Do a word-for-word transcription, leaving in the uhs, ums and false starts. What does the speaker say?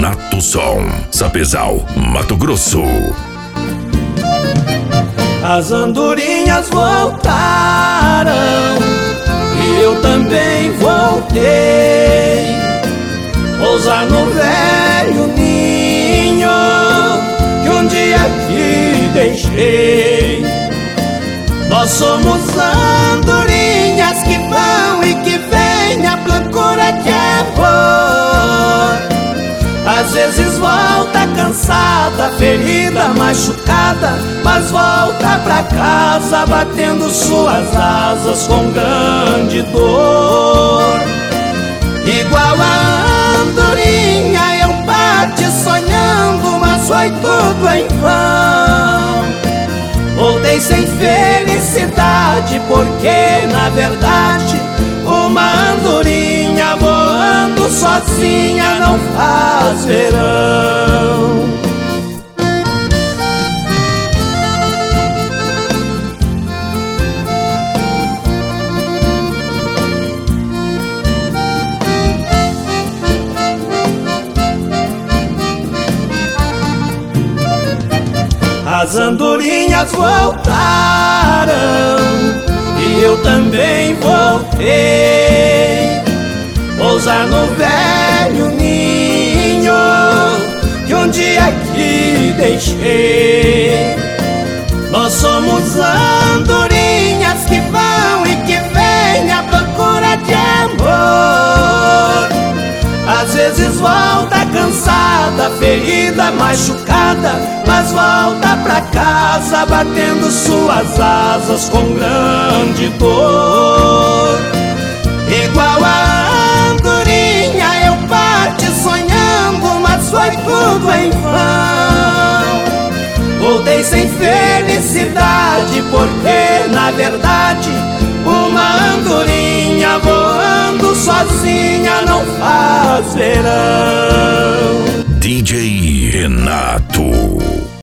Renato Som, Sapezal, Mato Grosso. As andorinhas voltaram e eu também voltei, pousar no velho ninho que um dia aqui deixei. Nós somos andorinhas que vão e que vêm à procura de amor. Às vezes volta cansada, ferida, machucada, mas volta pra casa batendo suas asas com grande dor. Igual a andorinha eu parti sonhando, mas foi tudo em vão. Voltei sem felicidade, porque na verdade uma andorinha voando sozinha não faz verão. As andorinhas voltaram e eu também voltei, pousar no velho ninho que um dia aqui deixei. Nós somos andorinhas que vão e que vêm à procura de amor. Às vezes volta cansada, ferida, machucada, mas volta pra casa batendo suas asas com grande dor. Igual a andorinha eu parti sonhando, mas foi tudo em vão. Voltei sem felicidade, porque na verdade uma andorinha voando sozinha não faz verão. D J Renato.